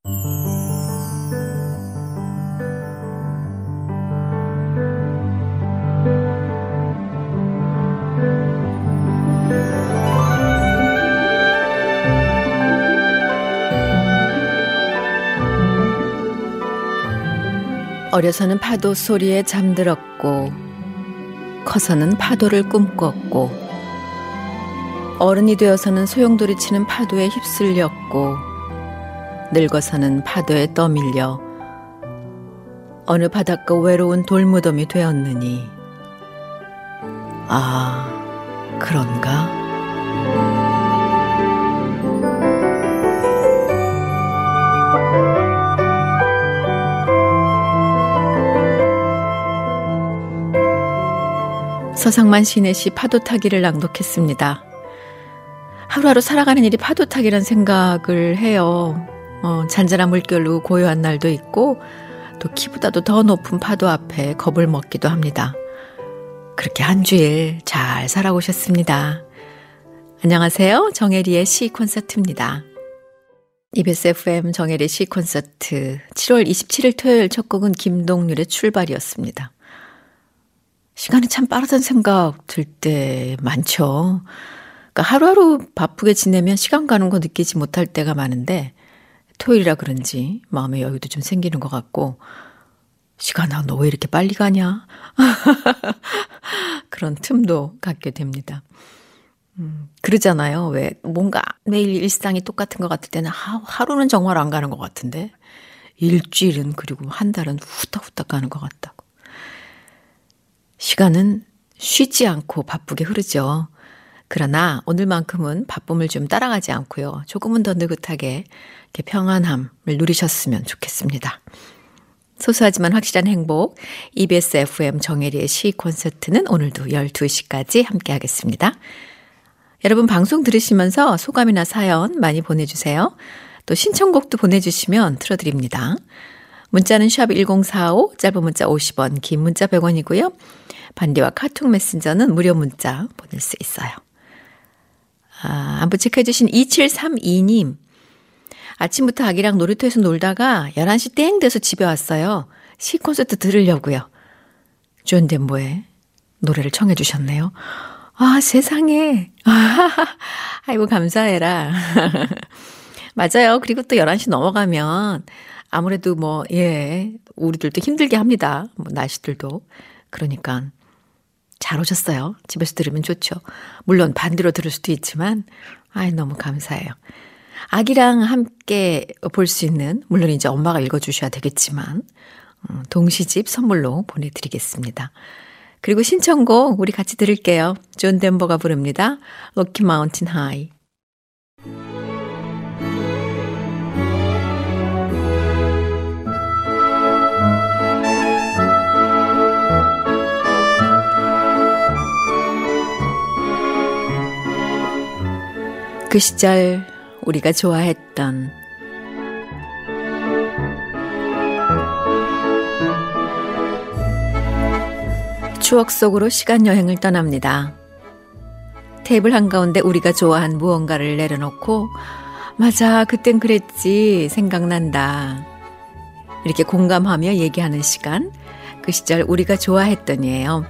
어려서는 파도 소리에 잠들었고 커서는 파도를 꿈꿨고 어른이 되어서는 소용돌이 치는 파도에 휩쓸렸고 늙어서는 파도에 떠밀려 어느 바닷가 외로운 돌무덤이 되었느니 아, 그런가? 서상만 시내시 파도타기를 낭독했습니다. 하루하루 살아가는 일이 파도타기란 생각을 해요. 잔잔한 물결로 고요한 날도 있고 또 키보다도 더 높은 파도 앞에 겁을 먹기도 합니다. 그렇게 한 주일 잘 살아오셨습니다. 안녕하세요. 정혜리의 시 콘서트입니다. EBS FM 정혜리의 시 콘서트 7월 27일 토요일 첫 곡은 김동률의 출발이었습니다. 시간이 참 빠르다는 생각 들 때 많죠. 그러니까 하루하루 바쁘게 지내면 시간 가는 거 느끼지 못할 때가 많은데 토요일이라 그런지 마음의 여유도 좀 생기는 것 같고 시간아 너 왜 이렇게 빨리 가냐? 그런 틈도 갖게 됩니다. 그러잖아요. 왜 뭔가 매일 일상이 똑같은 것 같을 때는 하루는 정말 안 가는 것 같은데 일주일은 그리고 한 달은 후딱후딱 가는 것 같다고. 시간은 쉬지 않고 바쁘게 흐르죠. 그러나 오늘만큼은 바쁨을 좀 따라가지 않고요. 조금은 더 느긋하게 이렇게 평안함을 누리셨으면 좋겠습니다. 소소하지만 확실한 행복, EBS FM 정혜리의 시 콘서트는 오늘도 12시까지 함께 하겠습니다. 여러분 방송 들으시면서 소감이나 사연 많이 보내주세요. 또 신청곡도 보내주시면 틀어드립니다. 문자는 샵 1045, 짧은 문자 50원, 긴 문자 100원이고요. 반디와 카톡 메신저는 무료 문자 보낼 수 있어요. 안부 체크해 주신 2732님. 아침부터 아기랑 놀이터에서 놀다가 11시 땡 돼서 집에 왔어요. 시 콘서트 들으려고요. 존 덴보의 노래를 청해 주셨네요. 아, 세상에. 아이고, 감사해라. 맞아요. 그리고 또 11시 넘어가면 아무래도 우리들도 힘들게 합니다. 날씨들도. 그러니까 잘 오셨어요. 집에서 들으면 좋죠. 물론 반대로 들을 수도 있지만 너무 감사해요. 아기랑 함께 볼 수 있는, 물론 이제 엄마가 읽어주셔야 되겠지만 동시집 선물로 보내드리겠습니다. 그리고 신청곡 우리 같이 들을게요. 존 덴버가 부릅니다. Rocky Mountain High. 그 시절 우리가 좋아했던 추억 속으로 시간 여행을 떠납니다. 테이블 한가운데 우리가 좋아한 무언가를 내려놓고 맞아 그땐 그랬지 생각난다 이렇게 공감하며 얘기하는 시간, 그 시절 우리가 좋아했던이에요.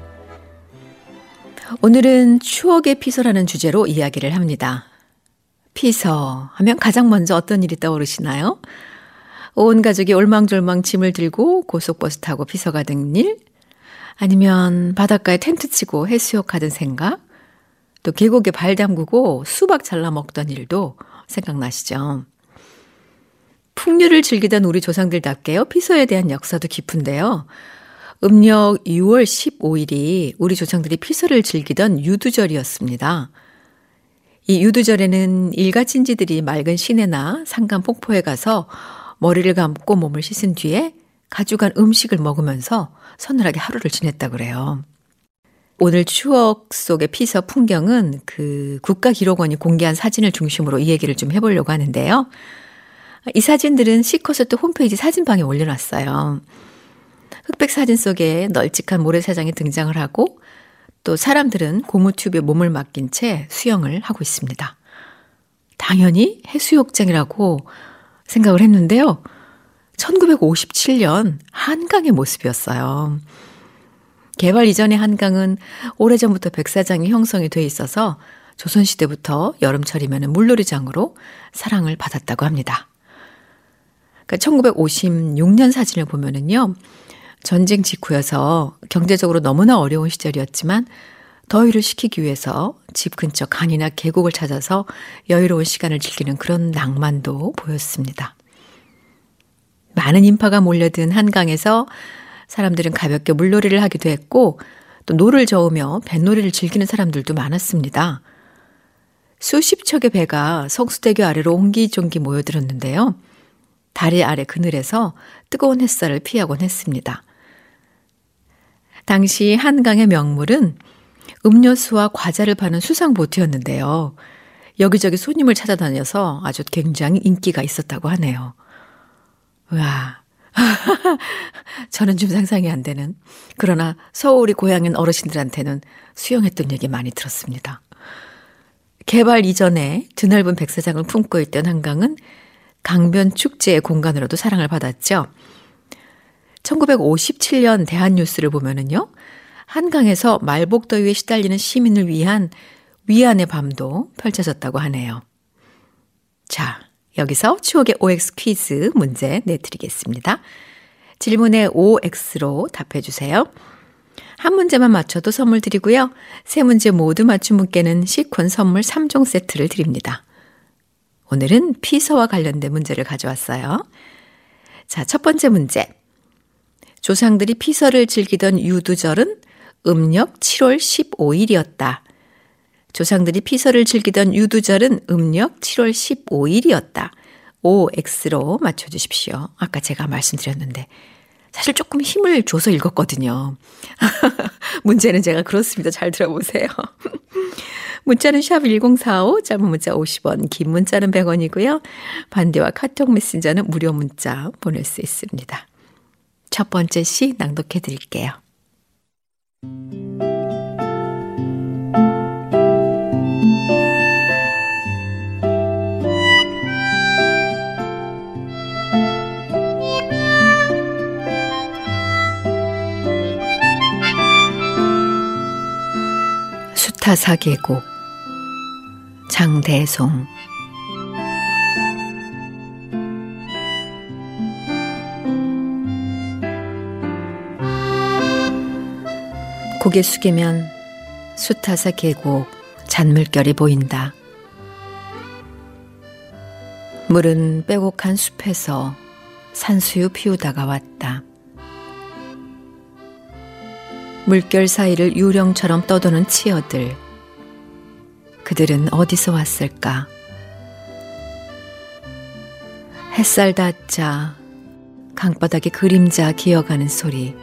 오늘은 추억의 피서라는 주제로 이야기를 합니다. 피서 하면 가장 먼저 어떤 일이 떠오르시나요? 온 가족이 올망졸망 짐을 들고 고속버스 타고 피서 가던 일? 아니면 바닷가에 텐트 치고 해수욕 가던 생각? 또 계곡에 발 담그고 수박 잘라 먹던 일도 생각나시죠? 풍류를 즐기던 우리 조상들답게요. 피서에 대한 역사도 깊은데요. 음력 6월 15일이 우리 조상들이 피서를 즐기던 유두절이었습니다. 이 유두절에는 일가친지들이 맑은 시내나 산간 폭포에 가서 머리를 감고 몸을 씻은 뒤에 가져간 음식을 먹으면서 서늘하게 하루를 지냈다고 그래요. 오늘 추억 속의 피서 풍경은 그 국가기록원이 공개한 사진을 중심으로 이 얘기를 좀 해보려고 하는데요. 이 사진들은 시커서트 홈페이지 사진방에 올려놨어요. 흑백 사진 속에 널찍한 모래사장이 등장을 하고 또 사람들은 고무튜브에 몸을 맡긴 채 수영을 하고 있습니다. 당연히 해수욕장이라고 생각을 했는데요. 1957년 한강의 모습이었어요. 개발 이전의 한강은 오래전부터 백사장이 형성이 돼 있어서 조선시대부터 여름철이면 물놀이장으로 사랑을 받았다고 합니다. 그러니까 1956년 사진을 보면은요, 전쟁 직후여서 경제적으로 너무나 어려운 시절이었지만 더위를 식히기 위해서 집 근처 간이나 계곡을 찾아서 여유로운 시간을 즐기는 그런 낭만도 보였습니다. 많은 인파가 몰려든 한강에서 사람들은 가볍게 물놀이를 하기도 했고 또 노를 저으며 뱃놀이를 즐기는 사람들도 많았습니다. 수십 척의 배가 성수대교 아래로 옹기종기 모여들었는데요. 다리 아래 그늘에서 뜨거운 햇살을 피하곤 했습니다. 당시 한강의 명물은 음료수와 과자를 파는 수상보트였는데요. 여기저기 손님을 찾아다녀서 아주 굉장히 인기가 있었다고 하네요. 우와, 저는 좀 상상이 안 되는. 그러나 서울이 고향인 어르신들한테는 수용했던 얘기 많이 들었습니다. 개발 이전에 드넓은 백사장을 품고 있던 한강은 강변 축제의 공간으로도 사랑을 받았죠. 1957년 대한뉴스를 보면은요, 한강에서 말복더위에 시달리는 시민을 위한 위안의 밤도 펼쳐졌다고 하네요. 자, 여기서 추억의 OX 퀴즈 문제 내드리겠습니다. 질문에 OX로 답해 주세요. 한 문제만 맞춰도 선물 드리고요. 세 문제 모두 맞춘 분께는 시콘 선물 3종 세트를 드립니다. 오늘은 피서와 관련된 문제를 가져왔어요. 자, 첫 번째 문제. 조상들이 피서를 즐기던 유두절은 음력 7월 15일이었다. 조상들이 피서를 즐기던 유두절은 음력 7월 15일이었다. OX로 맞춰주십시오. 아까 제가 말씀드렸는데 사실 조금 힘을 줘서 읽었거든요. 문제는 제가 그렇습니다. 잘 들어보세요. 문자는 샵 1045, 짧은 문자 50원, 긴 문자는 100원이고요. 반대와 카톡 메신저는 무료 문자 보낼 수 있습니다. 첫 번째 시 낭독해 드릴게요. 수타사계곡 장대송. 고개 숙이면 수타사 계곡 잔물결이 보인다. 물은 빼곡한 숲에서 산수유 피우다가 왔다. 물결 사이를 유령처럼 떠도는 치어들. 그들은 어디서 왔을까? 햇살 닿자 강바닥의 그림자 기어가는 소리.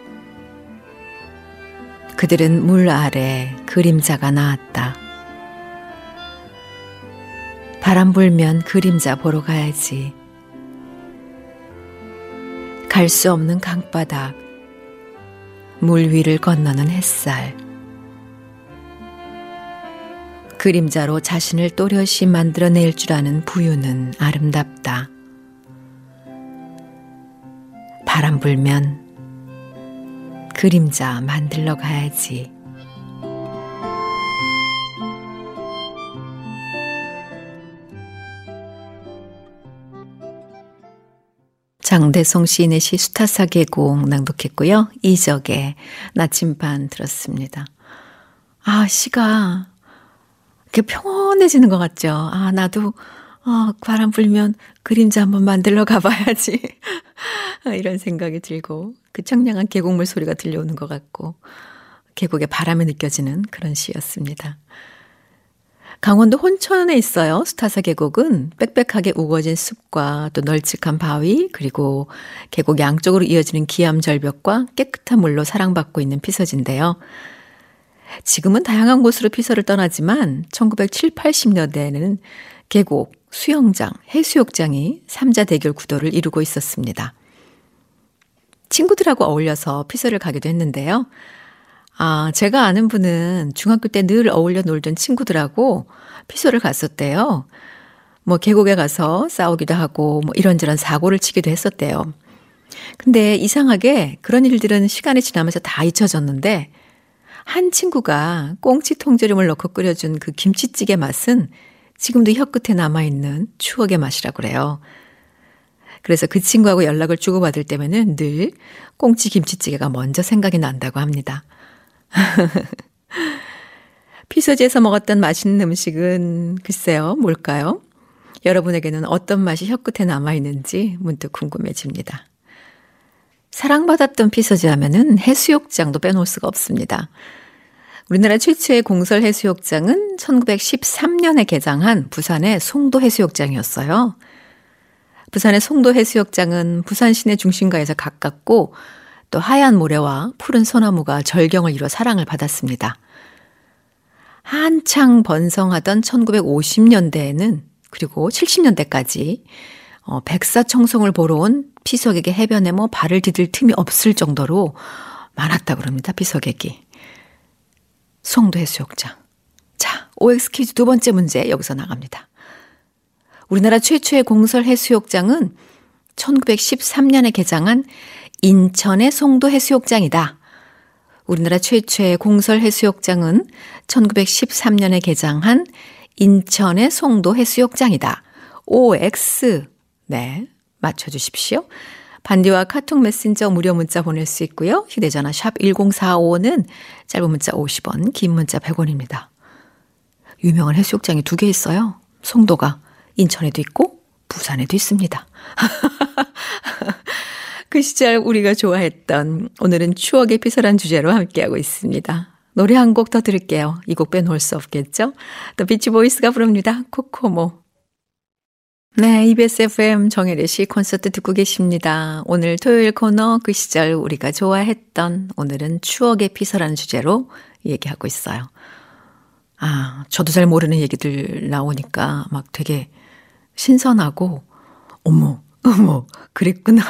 그들은 물 아래 그림자가 나왔다. 바람 불면 그림자 보러 가야지. 갈 수 없는 강바닥, 물 위를 건너는 햇살. 그림자로 자신을 또렷이 만들어낼 줄 아는 부유는 아름답다. 바람 불면 그림자 만들러 가야지. 장대송 시인의 시 수타사 계곡 낭독했고요. 이적의 나침반 들었습니다. 아, 시가 이렇게 평온해지는 것 같죠. 아, 나도 바람 불면 그림자 한번 만들러 가봐야지. 이런 생각이 들고 그 청량한 계곡물 소리가 들려오는 것 같고 계곡의 바람이 느껴지는 그런 시였습니다. 강원도 혼천에 있어요. 수타사 계곡은 빽빽하게 우거진 숲과 또 널찍한 바위 그리고 계곡 양쪽으로 이어지는 기암 절벽과 깨끗한 물로 사랑받고 있는 피서지인데요. 지금은 다양한 곳으로 피서를 떠나지만 1970, 80년대에는 계곡, 수영장, 해수욕장이 3자 대결 구도를 이루고 있었습니다. 친구들하고 어울려서 피서를 가기도 했는데요. 제가 아는 분은 중학교 때 늘 어울려 놀던 친구들하고 피서를 갔었대요. 뭐 계곡에 가서 싸우기도 하고 뭐 이런저런 사고를 치기도 했었대요. 근데 이상하게 그런 일들은 시간이 지나면서 다 잊혀졌는데 한 친구가 꽁치 통조림을 넣고 끓여준 그 김치찌개 맛은 지금도 혀끝에 남아있는 추억의 맛이라고 그래요. 그래서 그 친구하고 연락을 주고받을 때면은 늘 꽁치 김치찌개가 먼저 생각이 난다고 합니다. 피서지에서 먹었던 맛있는 음식은 글쎄요, 뭘까요? 여러분에게는 어떤 맛이 혀끝에 남아있는지 문득 궁금해집니다. 사랑받았던 피서지 하면은 해수욕장도 빼놓을 수가 없습니다. 우리나라 최초의 공설 해수욕장은 1913년에 개장한 부산의 송도 해수욕장이었어요. 부산의 송도 해수욕장은 부산 시내 중심가에서 가깝고 또 하얀 모래와 푸른 소나무가 절경을 이뤄 사랑을 받았습니다. 한창 번성하던 1950년대에는 그리고 70년대까지 백사청송을 보러 온 피서객의 해변에 뭐 발을 디딜 틈이 없을 정도로 많았다고 합니다. 피서객이. 송도 해수욕장. 자, OX 퀴즈 두 번째 문제 여기서 나갑니다. 우리나라 최초의 공설 해수욕장은 1913년에 개장한 인천의 송도 해수욕장이다. 우리나라 최초의 공설 해수욕장은 1913년에 개장한 인천의 송도 해수욕장이다. OX. 네, 맞춰주십시오. 반디와 카톡 메신저 무료 문자 보낼 수 있고요. 휴대전화 샵 1045는 짧은 문자 50원, 긴 문자 100원입니다. 유명한 해수욕장이 두 개 있어요. 송도가 인천에도 있고 부산에도 있습니다. 그 시절 우리가 좋아했던 오늘은 추억의 피서란 주제로 함께하고 있습니다. 노래 한 곡 더 들을게요. 이 곡 빼놓을 수 없겠죠? 또 비치보이스가 부릅니다. 코코모. 네, EBS FM 정혜래 씨 콘서트 듣고 계십니다. 오늘 토요일 코너 그 시절 우리가 좋아했던 오늘은 추억의 피서라는 주제로 얘기하고 있어요. 아, 저도 잘 모르는 얘기들 나오니까 막 되게 신선하고 어머, 그랬구나.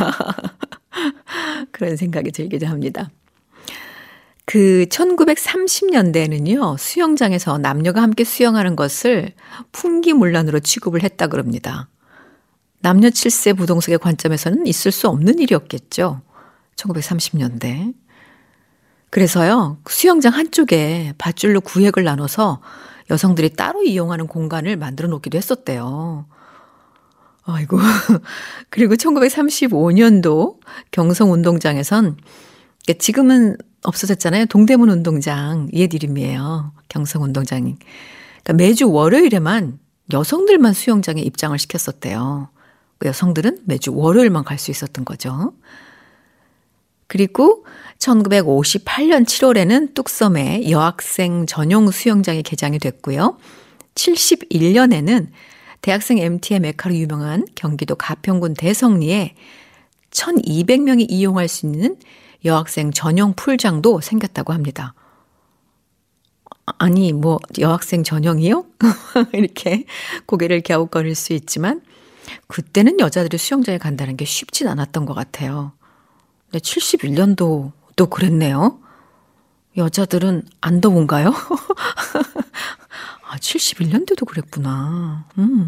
그런 생각이 들기도 합니다. 그 1930년대에는요, 수영장에서 남녀가 함께 수영하는 것을 풍기문란으로 취급을 했다 그럽니다. 남녀 7세 부동석의 관점에서는 있을 수 없는 일이었겠죠. 1930년대. 그래서요, 수영장 한쪽에 밧줄로 구획을 나눠서 여성들이 따로 이용하는 공간을 만들어 놓기도 했었대요. 아이고. 그리고 1935년도 경성운동장에선 지금은 없어졌잖아요. 동대문 운동장 옛 이름이에요. 경성운동장이. 그러니까 매주 월요일에만 여성들만 수영장에 입장을 시켰었대요. 여성들은 매주 월요일만 갈 수 있었던 거죠. 그리고 1958년 7월에는 뚝섬에 여학생 전용 수영장이 개장이 됐고요. 71년에는 대학생 MT의 메카로 유명한 경기도 가평군 대성리에 1200명이 이용할 수 있는 여학생 전용 풀장도 생겼다고 합니다. 아니, 뭐 여학생 전용이요? 이렇게 고개를 갸웃거릴 수 있지만 그때는 여자들이 수영장에 간다는 게 쉽진 않았던 것 같아요. 근데 71년도 또 그랬네요. 여자들은 안 더운가요? 아, 71년도도 그랬구나.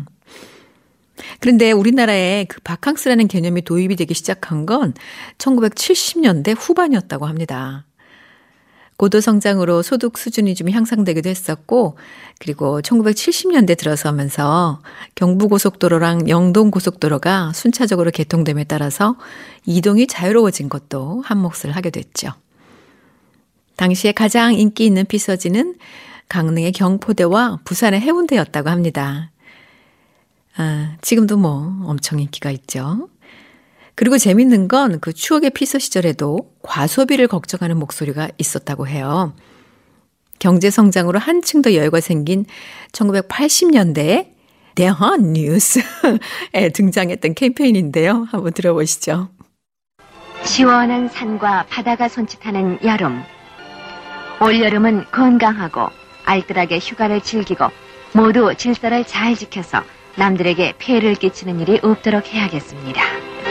그런데 우리나라에 그 바캉스라는 개념이 도입이 되기 시작한 건 1970년대 후반이었다고 합니다. 고도 성장으로 소득 수준이 좀 향상되기도 했었고, 그리고 1970년대 들어서면서 경부고속도로랑 영동고속도로가 순차적으로 개통됨에 따라서 이동이 자유로워진 것도 한몫을 하게 됐죠. 당시에 가장 인기 있는 피서지는 강릉의 경포대와 부산의 해운대였다고 합니다. 아, 지금도 뭐 엄청 인기가 있죠. 그리고 재밌는 건 그 추억의 피서 시절에도 과소비를 걱정하는 목소리가 있었다고 해요. 경제성장으로 한층 더 여유가 생긴 1980년대에 대한 뉴스에 등장했던 캠페인인데요. 한번 들어보시죠. 시원한 산과 바다가 손짓하는 여름. 올여름은 건강하고 알뜰하게 휴가를 즐기고 모두 질서를 잘 지켜서 남들에게 폐해를 끼치는 일이 없도록 해야겠습니다.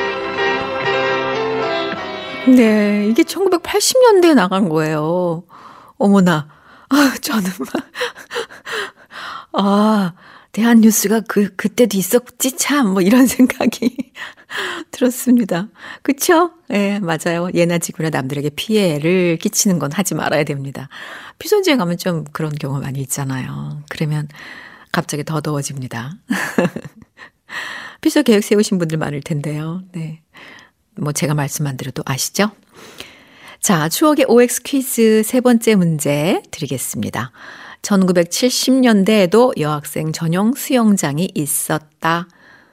네, 이게 1980년대에 나간 거예요. 어머나, 아, 저는 막, 아, 대한뉴스가 그때도 있었지 참 뭐 이런 생각이 들었습니다. 그쵸? 예, 맞아요. 예나 지구나 남들에게 피해를 끼치는 건 하지 말아야 됩니다. 피선지에 가면 좀 그런 경우 많이 있잖아요. 그러면 갑자기 더 더워집니다. 피서 계획 세우신 분들 많을 텐데요. 네. 뭐 제가 말씀만 드려도 아시죠? 자, 추억의 OX 퀴즈 세 번째 문제 드리겠습니다. 1970년대에도 여학생 전용 수영장이 있었다.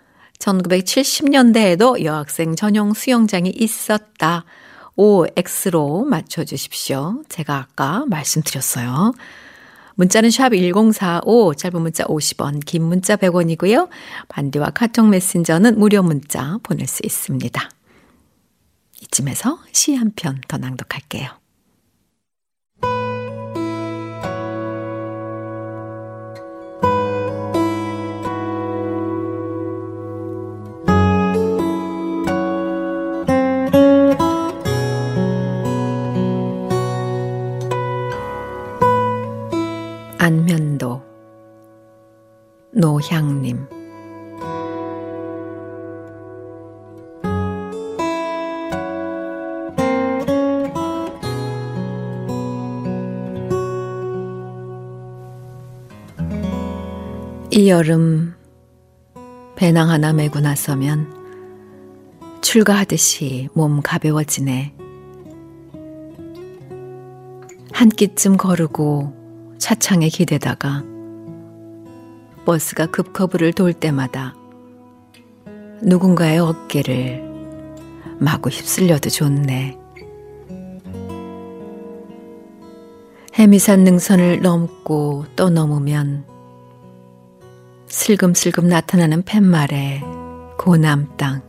1970년대에도 여학생 전용 수영장이 있었다. OX로 맞춰주십시오. 제가 아까 말씀드렸어요. 문자는 샵 1045, 짧은 문자 50원, 긴 문자 100원이고요. 반디와 카톡 메신저는 무료 문자 보낼 수 있습니다. 이쯤에서 시 한 편 더 낭독할게요. 안면도 노향님. 이 여름 배낭 하나 메고 나서면 출가하듯이 몸 가벼워지네. 한 끼쯤 거르고 차창에 기대다가 버스가 급커브를 돌 때마다 누군가의 어깨를 마구 휩쓸려도 좋네. 해미산 능선을 넘고 또 넘으면 슬금슬금 나타나는 팻말의 고남 땅.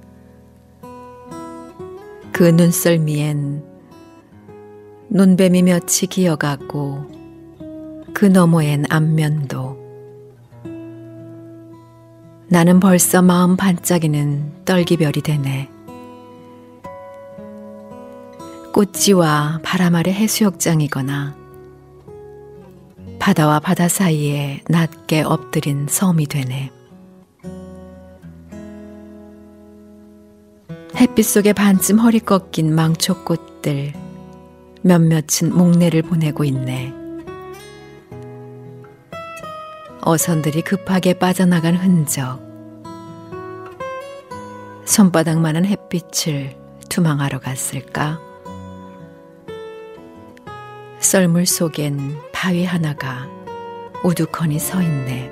그 눈썰미엔 논뱀이 몇이 기어가고 그 너머엔 안면도. 나는 벌써 마음 반짝이는 떨기별이 되네. 꽃지와 바람 아래 해수욕장이거나 바다와 바다 사이에 낮게 엎드린 섬이 되네. 햇빛 속에 반쯤 허리 꺾인 망초꽃들 몇몇은 목내를 보내고 있네. 어선들이 급하게 빠져나간 흔적. 손바닥만한 햇빛을 투망하러 갔을까? 썰물 속엔 바위 하나가 우두커니 서 있네.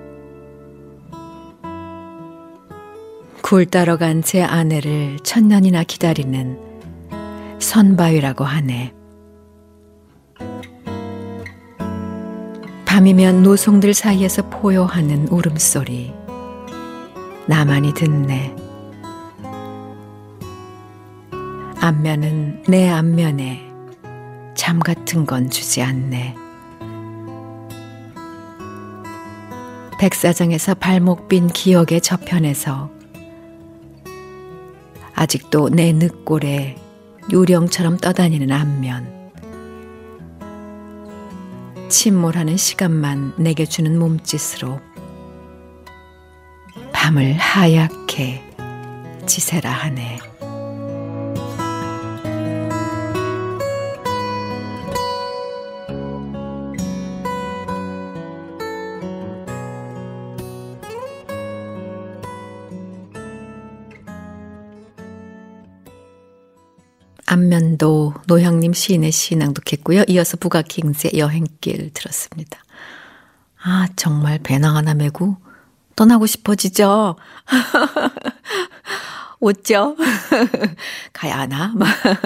굴 따러 간 제 아내를 천년이나 기다리는 선바위라고 하네. 밤이면 노송들 사이에서 포효하는 울음소리 나만이 듣네. 안면은 내 안면에 잠 같은 건 주지 않네. 백사장에서 발목 빈 기억의 저편에서 아직도 내 늑골에 유령처럼 떠다니는 안면. 침몰하는 시간만 내게 주는 몸짓으로 밤을 하얗게 지새라 하네. 안면도 노향님 시인의 시 낭독했고요. 이어서 부가킹스의 여행길 들었습니다. 아, 정말 배낭 하나 메고 떠나고 싶어지죠? 웃죠? 가야 하나?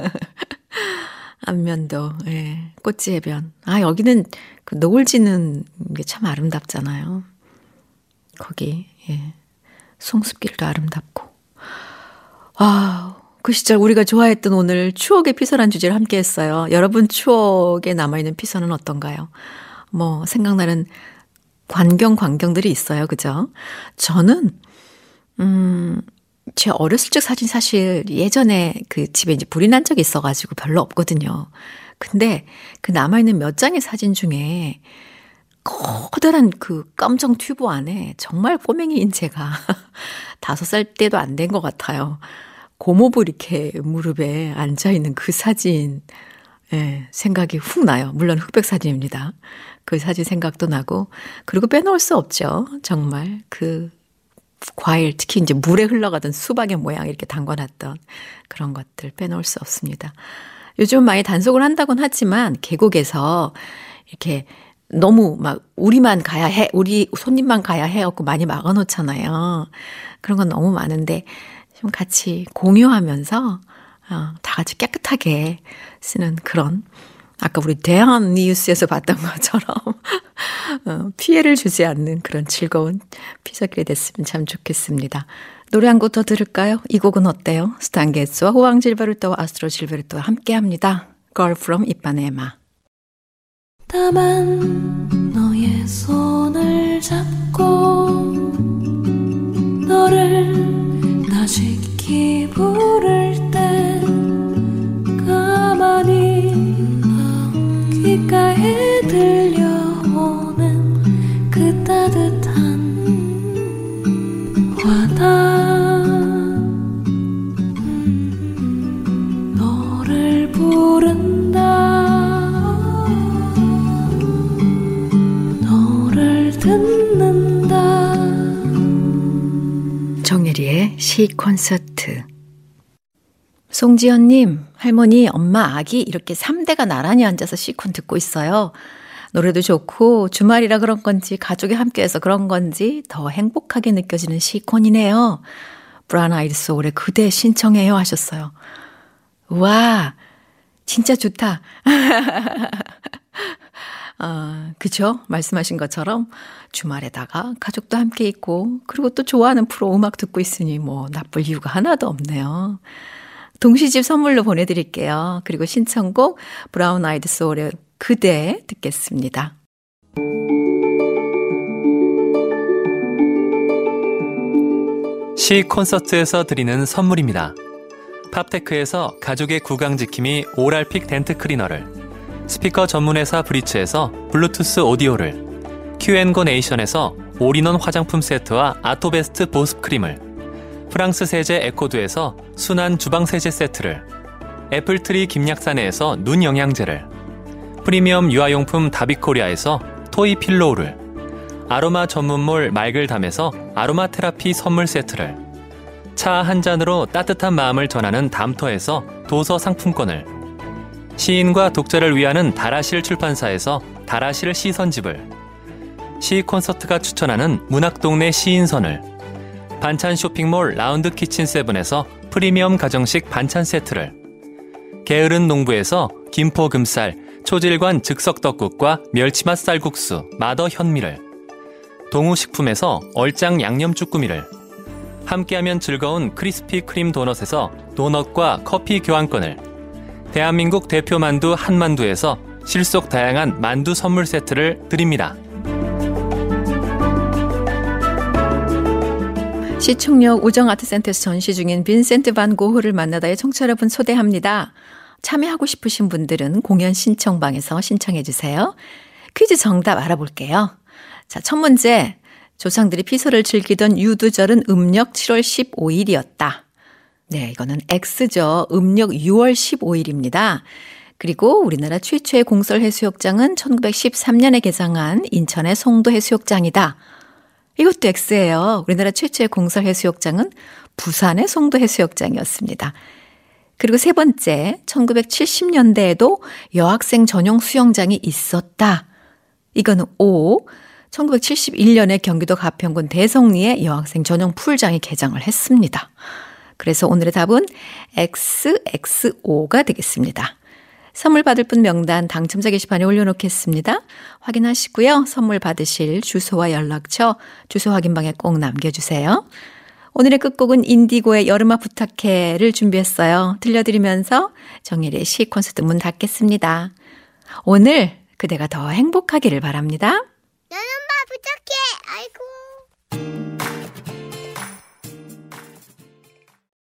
안면도, 예, 꽃지 해변. 아, 여기는 그 노을 지는 게 참 아름답잖아요. 거기, 예, 송습길도 아름답고. 아, 그 시절 우리가 좋아했던 오늘 추억의 피서란 주제를 함께 했어요. 여러분 추억에 남아있는 피서는 어떤가요? 뭐 생각나는 광경들이 있어요. 그죠? 저는 제 어렸을 적 사진 사실 예전에 그 집에 이제 불이 난 적이 있어가지고 별로 없거든요. 근데 그 남아있는 몇 장의 사진 중에 커다란 그 깜정 튜브 안에 정말 꼬맹이인 제가 5살 때도 안 된 것 같아요. 고모부 이렇게 무릎에 앉아있는 그 사진, 예, 생각이 훅 나요. 물론 흑백 사진입니다. 그 사진 생각도 나고, 그리고 빼놓을 수 없죠. 정말 그 과일, 특히 이제 물에 흘러가던 수박의 모양 이렇게 담궈놨던 그런 것들 빼놓을 수 없습니다. 요즘 많이 단속을 한다곤 하지만 계곡에서 이렇게 너무 막 우리만 가야 해, 우리 손님만 가야 해 갖고 많이 막아놓잖아요. 그런 건 너무 많은데 좀 같이 공유하면서 다 같이 깨끗하게 쓰는 그런, 아까 우리 대한 뉴스에서 봤던 것처럼 피해를 주지 않는 그런 즐거운 피서길이 됐으면 참 좋겠습니다. 노래 한 곡 더 들을까요? 이 곡은 어때요? 스탄 게츠와 호황 질베르토와 아스트로 질베르토와 함께합니다. Girl from 이파네마. 다만 너의 손을 잡고 너를 다시 부를 때 가만히 귓가에 들려오는 그 따뜻한 와닿음 너를 부른다 듣는다. 정혜리의 시 콘서트. 송지연님, 할머니, 엄마, 아기 이렇게 3대가 나란히 앉아서 시콘 듣고 있어요. 노래도 좋고 주말이라 그런 건지 가족이 함께해서 그런 건지 더 행복하게 느껴지는 시콘이네요. 브라운 아이드 소울의 그대 신청해요 하셨어요. 와, 진짜 좋다. 그죠? 말씀하신 것처럼 주말에다가 가족도 함께 있고 그리고 또 좋아하는 프로 음악 듣고 있으니 뭐 나쁠 이유가 하나도 없네요. 동시집 선물로 보내드릴게요. 그리고 신청곡 브라운 아이드 소울의 그대 듣겠습니다. 시 콘서트에서 드리는 선물입니다. 팝테크에서 가족의 구강지킴이 오랄픽 덴트 클리너를, 스피커 전문회사 브리츠에서 블루투스 오디오를, Q&Go 네이션에서 올인원 화장품 세트와 아토베스트 보습 크림을, 프랑스 세제 에코두에서 순한 주방 세제 세트를, 애플트리 김약사네에서 눈 영양제를, 프리미엄 유아용품 다비코리아에서 토이 필로우를, 아로마 전문몰 말글담에서 아로마 테라피 선물 세트를, 차 한 잔으로 따뜻한 마음을 전하는 담터에서 도서 상품권을, 시인과 독자를 위하는 다라실 출판사에서 다라실 시선집을, 시 콘서트가 추천하는 문학동네 시인선을, 반찬 쇼핑몰 라운드 키친 세븐에서 프리미엄 가정식 반찬 세트를, 게으른 농부에서 김포 금쌀 초질관 즉석떡국과 멸치맛 쌀국수 마더 현미를, 동우식품에서 얼짱 양념 쭈꾸미를, 함께하면 즐거운 크리스피 크림 도넛에서 도넛과 커피 교환권을, 대한민국 대표 만두 한만두에서 실속 다양한 만두 선물 세트를 드립니다. 시청역 우정아트센터에서 전시 중인 빈센트 반 고흐를 만나다의 청취자 여러분 초대합니다. 참여하고 싶으신 분들은 공연 신청방에서 신청해 주세요. 퀴즈 정답 알아볼게요. 자, 첫 문제. 조상들이 피서를 즐기던 유두절은 음력 7월 15일이었다. 네, 이거는 X죠. 음력 6월 15일입니다. 그리고 우리나라 최초의 공설해수욕장은 1913년에 개장한 인천의 송도해수욕장이다. 이것도 X예요. 우리나라 최초의 공설해수욕장은 부산의 송도해수욕장이었습니다. 그리고 세 번째, 1970년대에도 여학생 전용 수영장이 있었다. 이거는 O. 1971년에 경기도 가평군 대성리에 여학생 전용 풀장이 개장을 했습니다. 그래서 오늘의 답은 XXO가 되겠습니다. 선물 받을 분 명단 당첨자 게시판에 올려놓겠습니다. 확인하시고요. 선물 받으실 주소와 연락처 주소 확인방에 꼭 남겨주세요. 오늘의 끝곡은 인디고의 여름아 부탁해를 준비했어요. 들려드리면서 정혜리의 시 콘서트 문 닫겠습니다. 오늘 그대가 더 행복하기를 바랍니다. 여름아 부탁해. 아이고.